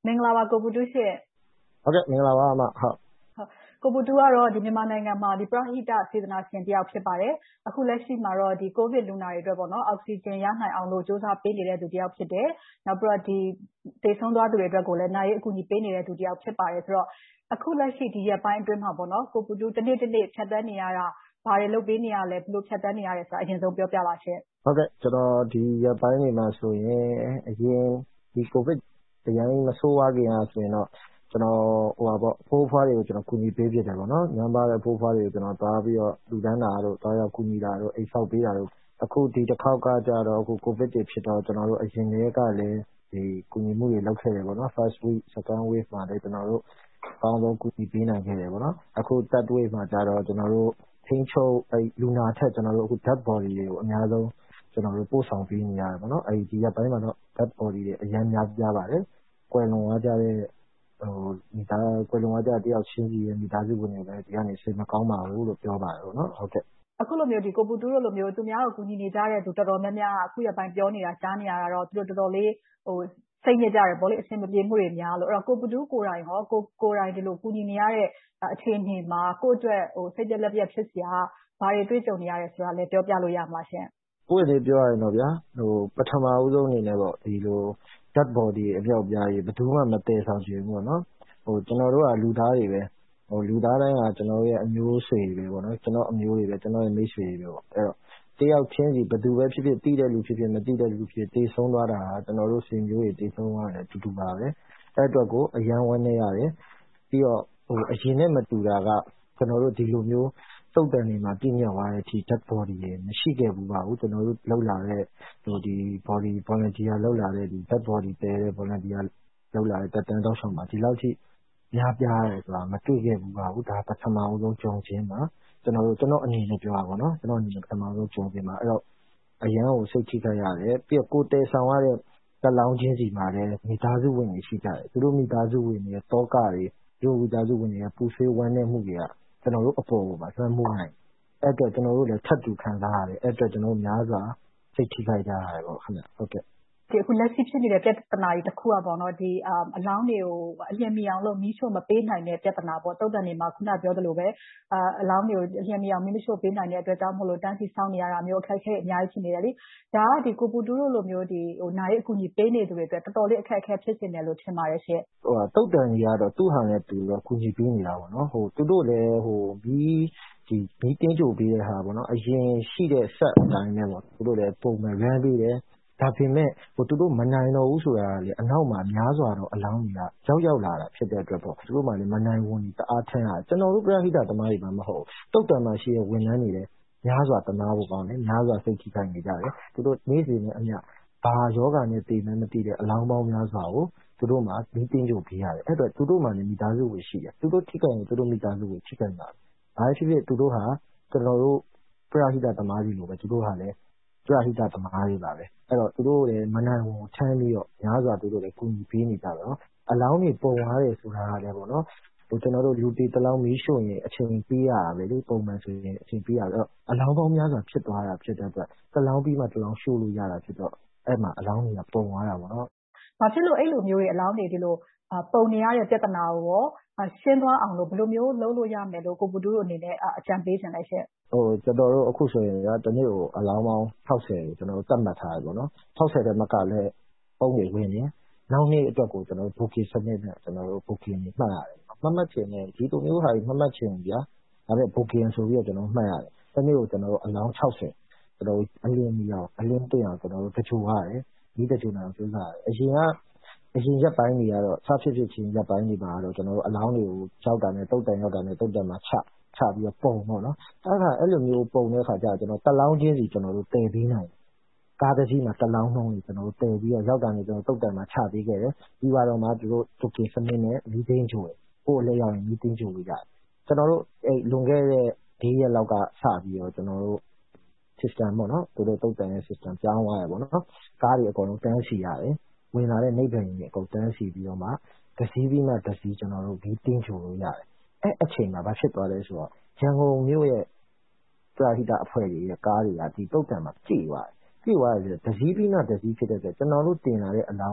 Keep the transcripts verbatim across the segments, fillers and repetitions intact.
မင်္ဂလာပါကိုပူတူးရှင့်။ဟုတ်ကဲ့မင်္ဂလာပါအမ။ဟုတ်ကိုပူတူးကတော့ဒီမြန်မာနိုင်ငံမှာဒီပရဟိတစေတနာရှင်တယောက်ဖြစ်ပါတယ်။အခုလက်ရှိမှာတော့ဒီကိုဗစ်လူနာတွေအတွက်ပေါ့နော်အောက်ဆီဂျင်ရနိုင်အောင်လို့စူးစမ်းပေးနေတဲ့သူတယောက်ဖြစ်တယ်။နောက်ပြီးတော့ဒီတေဆုံးသွားသူတွေအတွက်ကိုလည်းနိုင်ရေးအကူအညီပေးနေတဲ့သူတယောက်ဖြစ်ပါတယ်ဆိုတော့အခုလက်ရှိဒီရက်ပိုင်းအတွင်းမှာပေါ့နော်ကိုပူတူးတစ်နေ့တစ်နေ့ဖြတ်သန်းနေရတာဘာတွေလုပ်ပေးနေရလဲဘယ်လိုဖြတ်သန်းနေရလဲဆိုတာအရင်ဆုံးပြောပြပါရှင့်။ဟုတ်ကဲ့ကျွန်တော်ဒီရက်ပိုင်းတွေမှာဆိုရင်အရင်ဒီကိုဗစ်တရားမဆိုးဝါးခင်အားဆိုရင်တော့ကျွန်တော်ဟိုပါပေါ့ဖိုးဖွားတွေကိုကျွန်တော်ကူညီပေးဖြစ်တယ်ပေါ့နော်။ညံပါတဲ့ဖိုးဖွားတွေကိုကျွန်တော်တွားပြီးတော့လူတန်းတာတို့တွားရောက်ကူညီတာတို့အိမ်ဆောက်ပေးတာတို့အခုဒီတစ်ခေါက်ကကြတော့အခုကိုဗစ်တွေဖြစ်တော့ကျွန်တော်တို့အရင်ကလည်းဒီကူညီမှုတွေလုပ်ခဲ့တယ်ပေါ့နော် first week second wave မှာလည်းကျွန်တော်တို့ပေါင်းတော့ကူညီပေးနိုင်ခဲ့တယ်ပေါ့နော်။အခု third wave မှာကြတော့ကျွန်တော်တို့ထိန်းချုပ်အဲလူနာထက်ကျွန်တော်တို့အခု dead body တွေကိုအများဆုံးကျွန်တော်တို့ပို့ဆောင်ပေးနေရတယ်ပေါ့နော်အဲဒီရက်ပိုင်းမှာတော့ dead body တွေအများများပြပါတယ်ကွယ်လွန်သွားကြတဲ့ဟိုမိသားကွယ်လွန်သွားကြတဲ့တယောက်ချင်းစီရဲ့မိသားစုဝင်တွေလည်းဒီကနေစိတ်မကောင်းပါဘူးလို့ပြောပါတယ်ပေါ့နော်ဟုတ်ကဲ့အခုလိုမျိုးဒီကိုပူတူးတို့လိုမျိုးသူများကိုကူညီနေကြတဲ့သူတော်တော်များများအခုရက်ပိုင်းပြောနေတာကြားနေရတာတော့သူတို့တော်တော်လေးဟိုစိတ်ညစ်ကြတယ်ဗောလေအဆင်မပြေမှုတွေများလို့အဲ့တော့ကိုပူတူးကိုယ်တိုင်ဟောကိုကိုယ်တိုင်ဒီလိုကူညီနေရတဲ့အခြေအနေမှာကိုယ့်အတွက်ဟိုစိတ်ပြက်လက်ပြက်ဖြစ်စရာဘာတွေတွေ့ကြုံနေရလဲဆိုတာလည်းပြောပြလို့ရမှာရှင်ကိုယ့်အနေနဲ့ပြောရရင်တော့ဗျာဟိုပထမဦးဆုံးအနေနဲ့ပေါ့ဒီလို dead body အပြောက်ပြားကြီးဘယ်သူမှမတည်ဆောင်ချင်ဘူးပေါ့နော်ဟိုကျွန်တော်တို့ကလူသားတွေပဲဟိုလူသားတိုင်းကကျွန်တော်ရဲ့အမျိုးဆွေတွေပေါ့နော်ကျွန်တော်အမျိုးတွေပဲကျွန်တော်ရဲ့မိတ်ဆွေတွေပဲပေါ့အဲ့တော့တယောက်ချင်းစီဘယ်သူပဲဖြစ်ဖြစ်တည်တဲ့လူဖြစ်ဖြစ်မတည်တဲ့လူဖြစ်ဖြစ်တည်ဆုံးသွားတာဟာကျွန်တော်တို့ဆွေမျိုးတွေတည်ဆုံးသွားတယ်အတူတူပါပဲအဲ့အတွက်ကိုအယံဝန်းနေရတယ်ပြီးတော့ဟိုအရင်နဲ့မတူတာကကျွန်တော်တို့ဒီလိုမျိုးတုတ်တန်တွေမှာပြည့်ညတ်သွားတဲ့အထိ dead body တွေမရှိခဲ့ဘူးပါဘူးကျွန်တော်တို့လောက်လာတဲ့ဟိုဒီ body volunteer လောက်လာတဲ့ဒီ dead body တဲတဲ့ volunteer လောက်လာတဲ့တက်တန်းတော့ဆောင်မှာဒီလောက်ထိများပြားတယ်ဆိုတာမတွေ့ခဲ့ဘူးပါဘူးဒါပထမဦးဆုံးကြုံခြင်းမှာကျွန်တော်တို့ကျွန်တော်အနေနဲ့ပြောရပါတော့ကျွန်တော်အနေနဲ့ပထမဆုံးကြုံခြင်းမှာအဲ့တော့အရန်ကိုစိတ်ထိခိုက်ရတယ်ပြီးတော့ကိုယ်တဲဆောင်ရတဲ့တက်လောင်းချင်းစီမှာလည်းမိသားစုဝင်တွေရှိကြတယ်သူတို့မိသားစုဝင်တွေတောကတွေသူတို့မိသားစုဝင်တွေကပူဆွေးဝမ်းနည်းမှုတွေကကျွန်တော်တို့အပေါ်မှာဆွမ်းမှုနိုင်အဲ့အတွက်ကျွန်တော်တို့လည်းထပ်တူခံစားရတယ်အဲ့အတွက်ကျွန်တော်များစွာစိတ်ထိခိုက်ကြရတယ်ပေါ့ခင်ဗျဟုတ်ကဲ့ဒီအခုလက်ရှိဖြစ်နေတဲ့ပြဿနာကြီးတစ်ခုอ่ะပေါ့နော်ဒီအလောင်းတွေကိုအလျင်မီအောင်လို့မီးရှို့မပေးနိုင်တဲ့ပြဿနာပေါ့တုတ်တန်တွေမှာခုနပြောသလိုပဲအလောင်းတွေကိုအလျင်မီအောင်မီးမရှို့ပေးနိုင်တဲ့အတွက်ကြောင့်မို့လို့တန်းစီစောင့်နေရတာမျိုးအခက်အခဲအများကြီးဖြစ်နေတယ်လေဒါကဒီကိုပူတူးတို့လိုမျိုးဒီဟိုနာရီအကူအညီပေးနေသူတွေအတွက်တော်တော်လေးအခက်အခဲဖြစ်နေတယ်လို့ထင်ပါတယ်ရှင့်ဟိုတုတ်တန်ကြီးကတော့သူ့ဟာနဲ့သူတော့ကူညီပေးနေတာပေါ့နော်ဟိုသူတို့လည်းဟိုမီးဒီမီးတင်းကြိုပေးတဲ့ဟာပေါ့နော်အရင်ရှိတဲ့ဆက်အတိုင်းနဲ့ပေါ့သူတို့လည်းပုံမှန်ရမ်းပေးတယ်ဒါပေမဲ့ဟိုသူတို့မနိုင်တော့ဘူးဆိုတာလေအနောက်မှာများစွာတော့အလောင်းတွေကရောက်ရောက်လာတာဖြစ်တဲ့အတွက်ပေါ့သူတို့မှလည်းမနိုင်ဝန်ကြီးတအားထင်းတာကျွန်တော်တို့ပြည်ဟိတသမားတွေမှမဟုတ်တုတ်တန်မှာရှိတဲ့ဝန်ထမ်းတွေလည်းများစွာတနာဖို့ကောင်းတယ်များစွာစိတ်ထိခိုက်နေကြတယ်သူတို့နေ့စဉ်နဲ့အမျှဘာယောဂနဲ့တည်မှန်းမသိတဲ့အလောင်းပေါင်းများစွာကိုသူတို့မှမီးတင်းကြိုပေးရတယ်အဲ့တော့သူတို့မှလည်းမိသားစုဝင်ရှိတယ်သူတို့ထိခိုက်ရင်သူတို့မိသားစုဝင်ထိခိုက်တာဘာဖြစ်ဖြစ်သူတို့ဟာကျွန်တော်တို့ပြည်ဟိတသမားတွေလိုပဲသူတို့ဟာလည်းပြည်ဟိတသမားတွေပါပဲအဲ့တော့သူတို့လည်းမနိုင်ဝန်ထမ်းပြီးတော့များစွာသူတို့လည်းကူညီပေးနေကြတယ်နော်အလောင်းတွေပုံသွားတယ်ဆိုတာကလည်းပေါ့နော်ဟိုကျွန်တော်တို့လူတီတလောင်းမီးရှို့ရင်အချိန်ပေးရတာပဲလေပုံမှန်ဆိုရင်အချိန်ပေးရတယ်အဲ့တော့အလောင်းပေါင်းများစွာဖြစ်သွားတာဖြစ်တဲ့အတွက်တလောင်းပြီးမှတလောင်းရှို့လို့ရတာဖြစ်တော့အဲ့မှာအလောင်းတွေကပုံသွားတာပေါ့နော်ဘာဖြစ်လို့အဲ့လိုမျိုးတွေအလောင်းတွေဒီလိုပုံနေရတဲ့ပြဿနာကိုရောရှင်းသွားအောင်လို့ဘယ်လိုမျိုးလုပ်လို့ရမယ်လို့ကိုပူတူးတို့အနေနဲ့အကြံပေးချင်လိုက်ရှင့်ဟိုကျွန်တော်တို့အခုဆိုရင်ကတနေ့ကိုအလောင်းပေါင်း၆၀ကိုကျွန်တော်တို့သတ်မှတ်ထားတယ်ပေါ့နော်၆၀တဲ့မကလည်းပုံတွေဝင်နေနောက်နေ့အတွက်ကိုကျွန်တော်တို့ booking စနစ်နဲ့ကျွန်တော်တို့ booking တွေမှတ်ရတယ်မှတ်မှတ်ချင်တယ်ဒီလိုမျိုးဟာကြီးမှတ်မှတ်ချင်ဗျာဒါပေမဲ့ booking ဆိုပြီးတော့ကျွန်တော်မှတ်ရတယ်တနေ့ကိုကျွန်တော်တို့အလောင်း၆၀ကျွန်တော်အလင်းမီအောင်အလင်းတင်အောင်ကျွန်တော်တို့တချို့ရတယ်ဒီတချို့နာကိုစဉ်းစားရတယ်အရင်ကအရင်ရက်ပိုင်းတွေကတော့စဖြစ်ဖြစ်ချင်းရက်ပိုင်းတွေမှာတော့ကျွန်တော်တို့အလောင်းတွေကိုကြောက်တာနဲ့တုတ်တန်ရောက်တာနဲ့တုတ်တန်မှာချချပြီးတော့ပုံပေါ့နော်အဲ့ဒါအဲ့လိုမျိုးပုံတဲ့ခါကျတော့ကျွန်တော်တစ်လောင်းချင်းစီကျွန်တော်တို့တည်ပေးနိုင်ကားတစ်စီးမှာတစ်လောင်းနှုံးလေးကျွန်တော်တို့တည်ပြီးတော့ရောက်တာနဲ့ကျွန်တော်တုတ်တန်မှာချပေးခဲ့တယ်ပြီးတော့မှသူတို့တုတ်ကိစနစ်နဲ့မီးသိန်းချိုးတယ်ကိုယ်လည်းရောက်ရင်မီးသိန်းချိုးလို့ရတယ်ကျွန်တော်တို့အဲ့လွန်ခဲ့တဲ့၄ရက်လောက်ကစပြီးတော့ကျွန်တော်တို့ system ပေါ့နော်သူတို့တုတ်တန်ရဲ့ system ပြောင်းသွားရပေါ့နော်ကားတွေအကုန်လုံးတန်းစီရတယ်ဝင်လာတဲ့နိဗ္ဗာန်ကြီးအကုန်တန်းစီပြီးတော့မှတစည်းပြီးမှတစည်းကျွန်တော်တို့မီးသိန်းချိုးလို့ရတယ်အဲ့အချိန်မှာဘာဖြစ်သွားလဲဆိုတော့ရန်ကုန်မြို့ရဲ့ပရဟိတအဖွဲ့တွေရဲ့ကားတွေကဒီတုတ်တံမှာကြည့်သွားတယ်ကြည့်သွားတယ်ဆိုတော့တစည်းပြီးမှတစည်းဖြစ်တဲ့အတွက်ကျွန်တော်တို့တင်လာတဲ့အလောင်းက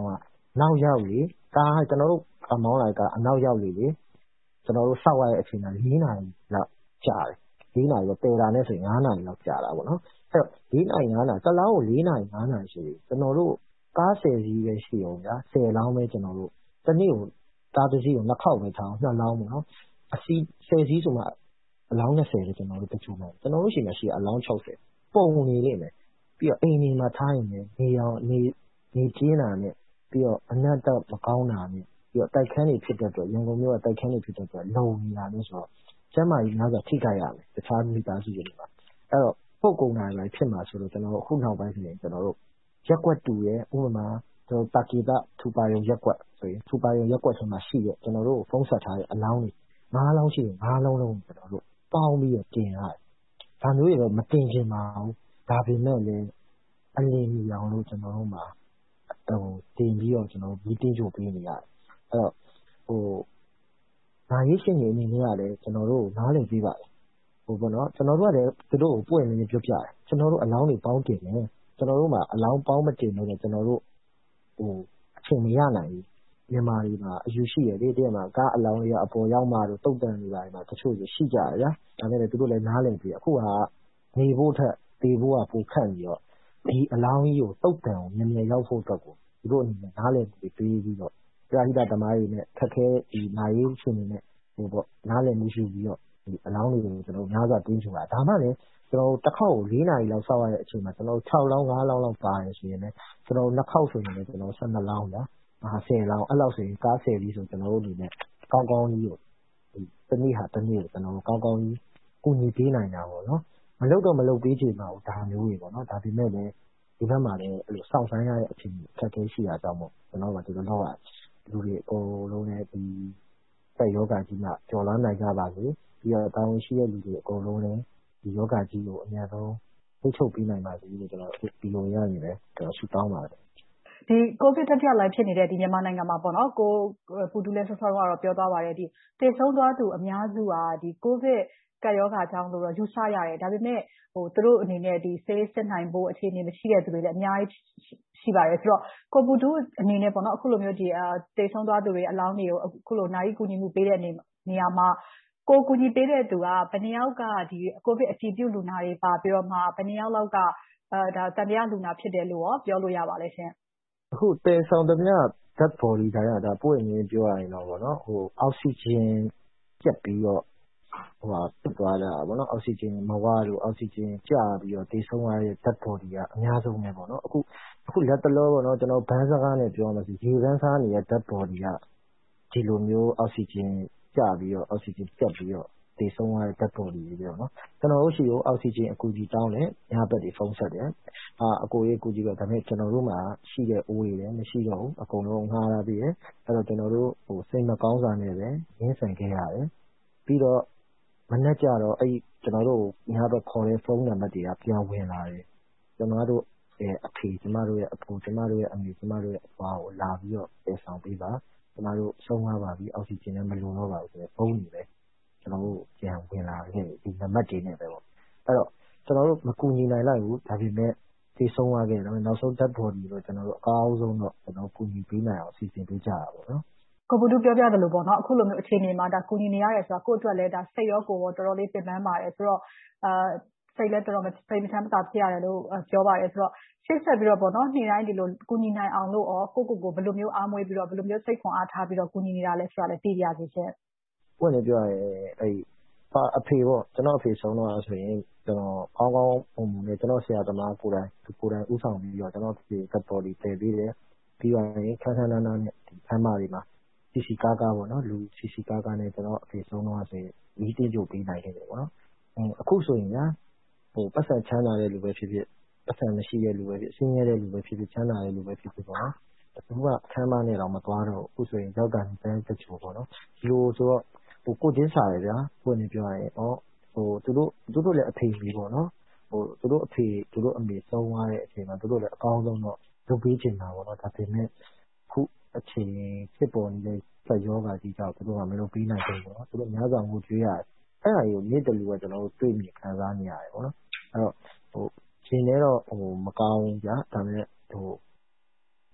နောက်ရောက်လေကားကျွန်တော်တို့အမောင်းလိုက်ကားအနောက်ရောက်လေလေကျွန်တော်တို့စောက်ရတဲ့အချိန်က၄နာရီလောက်ကြာတယ်၄နာရီတော့ပယ်တာနဲ့ဆိုရင်၅နာရီလောက်ကြာတာပေါ့နော်အဲ့တော့၄နာရီ၅နာရီတလောင်းကို၄နာရီ၅နာရီရှိတယ်ကျွန်တော်တို့ကား၁၀စီးပဲရှိအောင်ဗျာ၁၀လောင်းပဲကျွန်တော်တို့တနေ့ကိုကားတစ်စီးကိုနှစ်ခေါက်ပဲထားအောင်နှစ်လောင်းပေါ့နော်အစီး၁၀စီးဆိုမှအလောင်း၂၀လေကျွန်တော်တို့တချို့မှကျွန်တော်တို့ရှိမှရှိအလောင်း၆၀ပုံနေလိမ့်မယ်ပြီးတော့အိမ်နေမှာထားရင်လည်းနေအောင်နေနေကျင်းတာနဲ့ပြီးတော့အနက်တော့မကောင်းတာနဲ့ပြီးတော့တိုက်ခန်းတွေဖြစ်တဲ့အတွက်ရန်ကုန်မြို့ကတိုက်ခန်းတွေဖြစ်တဲ့အတွက်လုံနေတာလို့ဆိုတော့ကျမ်းမာရေးများစွာထိခိုက်ရမယ်တခြားမိသားစုတွေမှာအဲ့တော့ပုတ်ကုန်တာတွေဖြစ်မှာဆိုတော့ကျွန်တော်တို့အခုနောက်ပိုင်းဆိုရင်ကျွန်တော်တို့ရက်ကွက်တူရဲ့ဥပမာကျွန်တော်တာကီတာထူပါရုံရက်ကွက်ဆိုရင်ထူပါရုံရက်ကွက်ဆိုမှရှိရဲ့ကျွန်တော်တို့ဖုံးဆက်ထားတဲ့အလောင်းတွေ၅လောင်းရှိရင်၅လုံးလုံးကျွန်တော်တို့ပေါင်းပြီးတော့တင်ရတယ်ဒါမျိုးတွေတော့မတင်ချင်ပါဘူးဒါပေမဲ့လည်းအလင်းကြီးအောင်လို့ကျွန်တော်တို့မှာဟိုတင်ပြီးတော့ကျွန်တော်မီတင်းချိုပေးနေရတယ်အဲ့တော့ဟိုဒါရေးရှင်နေအနေနဲ့ကလည်းကျွန်တော်တို့နားလည်ပေးပါတယ်ဟိုပေါ့နော်ကျွန်တော်တို့ကလည်းသူတို့ကိုပွင့်နေနေပြောပြတယ်ကျွန်တော်တို့အလောင်းတွေပေါင်းတင်တယ်ကျွန်တော်တို့မှာအလောင်းပေါင်းမတင်လို့ကျွန်တော်တို့ဟိုအချိန်မရနိုင်ဘူးမြန်မာပြည်မှာအယူရှိရတဲ့တည်းမှာကားအလောင်းတွေကအပေါ်ရောက်မှတော့တုတ်တန်နေပါတယ်မှာတချို့ဆိုရှိကြတယ်ဗျာဒါနဲ့လည်းသူတို့လည်းနားလည်ပြီးအခုကနေဖို့ထက်တေဖို့ကပိုခန့်ပြီးတော့ဒီအလောင်းကြီးကိုတုတ်တန်ကိုမြင်မြင်ရောက်ဖို့အတွက်ကိုသူတို့အနေနဲ့နားလည်ပြီးပေးပြီးတော့ပြာဟိတသမားတွေနဲ့ခက်ခဲဒီနာရေးရှင်တွေနဲ့ဟိုပေါ့နားလည်မှုရှိပြီးတော့ဒီအလောင်းတွေကိုကျွန်တော်များစွာတင်းချူတာဒါမှလည်းကျွန်တော်တစ်ခေါက်ကို၄နာရီလောက်စောက်ရတဲ့အချိန်မှာကျွန်တော်၆လောင်း၅လောင်းလောက်ပါတယ်ဆိုရင်လည်းကျွန်တော်နှစ်ခေါက်ဆိုရင်လည်းကျွန်တော်၁၂လောင်းလားမဟာ၁၀လောင်းအဲ့လောက်ဆိုရင်ကား၁၀ပြီးဆိုကျွန်တော်တို့အနေနဲ့ကောင်းကောင်းကြီးကိုဒီတနည်းဟာတနည်းကိုကျွန်တော်တို့ကောင်းကောင်းကြီးကူညီပေးနိုင်တာပေါ့နော်မလုပ်တော့မလုပ်ပေးချင်ပါဘူးဒါမျိုးတွေပေါ့နော်ဒါပေမဲ့လည်းဒီဘက်မှာလည်းအဲ့လိုစောင့်ဆိုင်ရတဲ့အချိန်အခက်အခဲရှိတာကြောင့်မို့ကျွန်တော်ကဒီလိုတော့လူတွေအကုန်လုံးနဲ့ဒီဆက်ယောဂကြီးမှကြော်လွှမ်းနိုင်ကြပါစေပြီးတော့တောင်းရှိတဲ့လူတွေအကုန်လုံးလည်းဒီယောဂကြီးကိုအများဆုံးထိချုပ်ပေးနိုင်ပါစေလို့ကျွန်တော်ဒီလိုရရင်လည်းကျွန်တော်ဆုတောင်းပါတယ်ဒီကိုဗစ်တတိယလှိုင်းဖြစ်နေတဲ့ဒီမြန်မာနိုင်ငံမှာပေါ့နော်ကိုပူတူလဲဆောဆောကတော့ပြောသွားပါတယ်ဒီတည်ဆုံးသွားသူအများစုဟာဒီကိုဗစ်ကပ်ရောဂါကြောင့်လို့တော့ယူဆရတယ်ဒါပေမဲ့ဟိုသူတို့အနေနဲ့ဒီဆေးစစ်နိုင်ဖို့အခြေအနေမရှိတဲ့သူတွေလည်းအများကြီးရှိပါတယ်ဆိုတော့ကိုပူတူအနေနဲ့ပေါ့နော်အခုလိုမျိုးဒီတည်ဆုံးသွားသူတွေအလောင်းတွေကိုအခုလိုနိုင်ကူညီမှုပေးတဲ့နေနေရာမှာကိုကူညီပေးတဲ့သူကဘယ်နှယောက်ကဒီကိုဗစ်အတည်ပြုလူနာတွေပါပြီးတော့မှဘယ်နှယောက်လောက်ကအဲဒါတန်တရားလူနာဖြစ်တယ်လို့ရောပြောလို့ရပါလဲရှင်အခုတေဆောင်တမျှ dead body တိုင်းကဒါပို့ရင်ပြောရရင်တော့ဗောနော်ဟိုအောက်ဆီဂျင်ကျက်ပြီးတော့ဟိုဟာဖြစ်သွားတာဗောနော်အောက်ဆီဂျင်မဝလို့အောက်ဆီဂျင်ကျပြီးတော့တေဆုံးရတဲ့ dead body ကအများဆုံးပဲဗောနော်အခုအခုလက်တလောဗောနော်ကျွန်တော်ဘန်းစကားနဲ့ပြောမှဆိုရေဘန်းစားနေတဲ့ dead body ကဒီလိုမျိုးအောက်ဆီဂျင်ကျပြီးတော့အောက်ဆီဂျင်ကျက်ပြီးတော့တေဆုံးရတဲ့ dead body တွေပြောနော်ကျွန်တော်တို့ရှိရောအောက်ဆီဂျင်အကူကြီးတောင်းတယ်ညဘက်တွေဖုန်းဆက်တယ်အာအကိုရေးအကူကြီးတော့ဒါပေမဲ့ကျွန်တော်တို့မှာရှိတဲ့အိုးတွေလည်းမရှိတော့ဘူးအကုန်လုံးငှားရပြီးတယ်အဲ့တော့ကျွန်တော်တို့ဟိုစိတ်မကောင်းစွာနဲ့ပဲရင်းဆန်ခဲ့ရတယ်ပြီးတော့မနေ့ကျတော့အဲ့ကျွန်တော်တို့ညဘက်ခေါ်တဲ့ဖုန်းနံပါတ်တွေကပြန်ဝင်လာတယ်ကျွန်တော်တို့ရဲ့အဖေကျမတို့ရဲ့အဖိုးကျမတို့ရဲ့အမေကျမတို့ရဲ့အဖွားကိုလာပြီးတော့ပြေဆောင်ပေးပါကျမတို့ဆုံးသွားပါပြီအောက်ဆီဂျင်လည်းမလုံတော့ပါဘူးဆိုတော့ဖုန်းတွေပဲကျွန်တော်တို့ပြန်ဝင်လာခဲ့ဒီနံပါတ်တွေနဲ့ပဲပေါ့အဲ့တော့ကျွန်တော်တို့မကူညီနိုင်လိုက်ဘူးဒါပေမဲ့ဒီဆုံးသွားခဲ့တယ်နောက်ဆုံး dead body တော့ကျွန်တော်တို့အကောင်းဆုံးတော့ကျွန်တော်ကူညီပေးနိုင်အောင်အစီအစဉ်ပေးကြတာပေါ့နော်ကိုပူတူပြောပြတယ်လို့ပေါ့နော်အခုလိုမျိုးအခြေအနေမှာဒါကူညီနေရတယ်ဆိုတာကိုယ့်အတွက်လည်းဒါစိတ်ရောကိုယ်ရောတော်တော်လေးပင်ပန်းပါတယ်ဆိုတော့အာစိတ်လည်းတော်တော်စိတ်မချမ်းသာဖြစ်ရတယ်လို့ပြောပါတယ်ဆိုတော့ရှေ့ဆက်ပြီးတော့ပေါ့နော်နေ့တိုင်းဒီလိုကူညီနိုင်အောင်လို့ရောကိုကိုကိုဘယ်လိုမျိုးအားမွေးပြီးတော့ဘယ်လိုမျိုးစိတ်ခွန်အားထားပြီးတော့ကူညီနေတာလဲဆိုတာလည်းသိရပါစေရှင်ပွင့်နေပြောရင်အဲ့အဖေပေါ့ကျွန်တော်အဖေဆုံးတော့ဆိုရင်ကျွန်တော်ကောင်းကောင်းပုံပုံနဲ့ကျွန်တော်ဆရာသမားကိုယ်တိုင်ကိုယ်တိုင်ဥဆောင်ပြီးတော့ကျွန်တော်ဒီ dead body တည်ပြီးတယ်ပြီးတော့ရင်ခန်းခန်းနားနားနဲ့ဒီခမ်းမတွေမှာစီစီကားကားပေါ့နော်လူစီစီကားကားနဲ့ကျွန်တော်အဖေဆုံးတော့ဆိုရင်မီးတင်းကြိုပေးနိုင်ခဲ့တယ်ပေါ့နော်အခုဆိုရင်ညာဟိုပတ်စံချမ်းသာတဲ့လူပဲဖြစ်ဖြစ်ပတ်စံမရှိတဲ့လူပဲဖြစ်ဆင်းရဲတဲ့လူပဲဖြစ်ဖြစ်ချမ်းသာတဲ့လူပဲဖြစ်ဖြစ်ပေါ့နော်သူကအခမ်းမနဲ့တော့မသွားတော့အခုဆိုရင်ရောက်တာနေတိုင်းတချို့ပေါ့နော်ဒီလိုဆိုတော့ဟိုကိုချင်းစားရဗျာကိုနေပြောရင်ဩဟိုသူတို့သူတို့လည်းအဖေကြီးပေါ့နော်ဟိုသူတို့အဖေသူတို့အမေဆုံးသွားတဲ့အချိန်မှာသူတို့လည်းအကောင်းဆုံးတော့လုပ်ပေးချင်တာပေါ့နော်ဒါပေမဲ့ခုအချိန်ဖြစ်ပေါ်နေတဲ့ဆက်ယောဂါကြီးကြောင့်သူတို့ကမလုပ်ပေးနိုင်ဘူးပေါ့နော်သူတို့များစွာငိုကြွေးရတယ်အဲ့ဒါကိုနေ့တလူကကျွန်တော်တို့တွေ့မြင်ခံစားနေရတယ်ပေါ့နော်အဲ့တော့ဟိုရှင်လည်းတော့ဟိုမကောင်းဘူးဗျာဒါပေမဲ့ဟို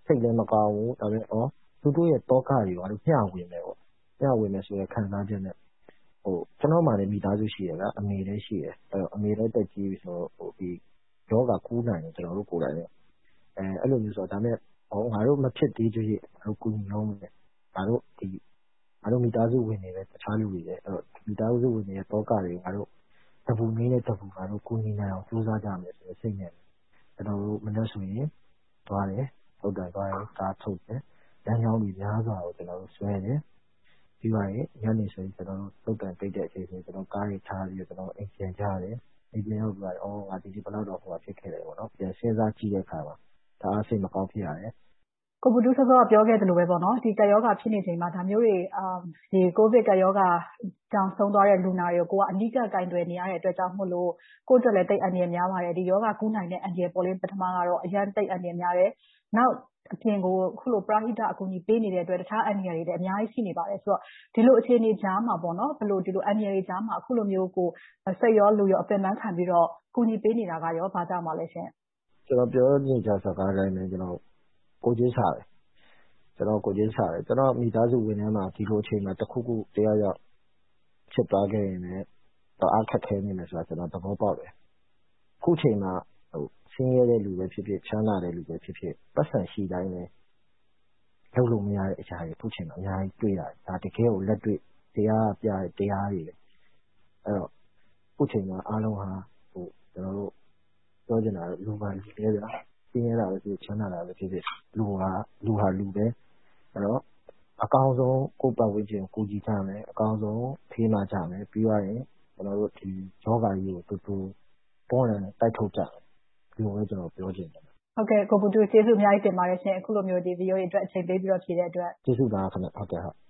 စိတ်လည်းမကောင်းဘူးဒါပေမဲ့ဩသူတို့ရဲ့တောကတွေကိုငါတို့မျှဝေမယ်ပေါ့မျှဝေမယ်ဆိုတဲ့ခံစားချက်နဲ့ဟိုကျွန်တော်မှလည်းမိသားစုရှိရလားအမေလည်းရှိတယ်အဲ့တော့အမေလည်းတက်ကြီးပြီဆိုတော့ဟိုဒီယောဂကူးနိုင်တယ်ကျွန်တော်တို့ကိုယ်တိုင်လည်းအဲအဲ့လိုမျိုးဆိုတော့ဒါပေမဲ့ဟောငါတို့မဖြစ်သေးကြည့်ငါတို့ကူညီအောင်မယ်ငါတို့ဒီငါတို့မိသားစုဝင်နေပဲတခြားလူတွေလည်းအဲ့တော့မိသားစုဝင်နေတဲ့တောကတွေကိုငါတို့တပူနည်းနဲ့တပူငါတို့ကူညီနိုင်အောင်ကြိုးစားကြမယ်ဆိုတဲ့စိတ်နဲ့ကျွန်တော်တို့မနေ့ဆိုရင်သွားတယ်ဟုတ်တယ်သွားတယ်ကားထုတ်တယ်လမ်းကြောင်းတွေများစွာကိုကျွန်တော်တို့ဆွဲတယ်ပြီးပါရင်ညနေဆိုရင်ကျွန်တော်တို့တုတ်တန်ပိတ်တဲ့အချိန်ဆိုကျွန်တော်ကားတွေထားပြီးကျွန်တော်အိမ်ပြန်ကြတယ်အိမ်ပြန်ရောက်ပြီးတော့အော်ငါဒီဒီဘယ်တော့တော့ဟိုဖြစ်ခဲ့တယ်ပေါ့နော်ပြန်စဉ်းစားကြည့်တဲ့အခါမှာဒါအစိတ်မကောင်းဖြစ်ရတယ်ကိုဘူတူဆောဆောပြောခဲ့သလိုပဲပေါ့နော်ဒီကယောဂဖြစ်နေချိန်မှာဒါမျိုးတွေအာဒီကိုဗစ်ကယောဂကြောင့်ဆုံးသွားတဲ့လူနာတွေကိုကိုကအနိကကင်တွယ်နေရတဲ့အတွက်ကြောင့်မို့လို့ကိုယ့်အတွက်လည်းတိတ်အန္တရာယ်များပါတယ်ဒီယောဂကူးနိုင်တဲ့အန္တရာယ်ပေါ်လေးပထမကတော့အရန်တိတ်အန္တရာယ်များတယ်နောက်အပြင်ကိုခုလိုပရာဟိတအကူအညီပေးနေတဲ့အတွက်တခြားအန္တရာယ်တွေလည်းအများကြီးရှိနေပါတယ်ဆိုတော့ဒီလိုအခြေအနေကြားမှာပေါ့နော်ဘယ်လိုဒီလိုအန္တရာယ်တွေကြားမှာအခုလိုမျိုးကိုစိတ်ရောလူရောအပင်ပန်းခံပြီးတော့ကူညီပေးနေတာကရောဘာကြောင့်ပါလဲရှင်ကျွန်တော်ပြောနေကြစကားတိုင်းနဲ့ကျွန်တော်ကိုကြီးစားတယ်ကျွန်တော်ကိုကြီးစားတယ်ကျွန်တော်မိသားစုဝင်ထဲမှာဒီလိုအချိန်မှာတစ်ခုခုတရားရောက်ဖြစ်သွားခဲ့ရင်လည်းတော့အခက်ခဲနေမယ်ဆိုတာကျွန်တော်သဘောပေါက်တယ်ခုချိန်မှာဟိုဆင်းရဲတဲ့လူပဲဖြစ်ဖြစ်ချမ်းသာတဲ့လူပဲဖြစ်ဖြစ်ပတ်စံရှိတိုင်းလည်းလုပ်လို့မရတဲ့အရာတွေခုချိန်မှာအများကြီးတွေ့ရတယ်ဒါတကယ်ကိုလက်တွေ့တရားပြတဲ့တရားတွေအဲ့တော့ခုချိန်မှာအားလုံးဟာဟိုကျွန်တော်တို့ပြောချင်တာလူပါလူလဲဗျာဆင်းရဲတာပဲဖြစ်ချမ်းသာတာပဲဖြစ်ဖြစ်လူဟာလူဟာလူပဲအဲ့တော့အကောင်းဆုံးကိုယ်ပတ်ဝန်းကျင်ကိုကြည့်ကြမယ်အကောင်းဆုံးဖေးမှကြမယ်ပြီးသွားရင်ကျွန်တော်တို့ဒီယောဂါကြီးကိုတူတူပေါ်နေတိုက်ထုတ်ကြတယ်ဒီလိုပဲကျွန်တော်ပြောချင်တယ်ဟုတ်ကဲ့ကိုဘူတူကျေးဇူးအများကြီးတင်ပါတယ်ရှင်အခုလိုမျိုးဒီဗီဒီယိုအတွက်အချိန်ပေးပြီးတော့ဖြေတဲ့အတွက်ကျေးဇူးပါခင်ဗျဟုတ်ကဲ့ဟုတ်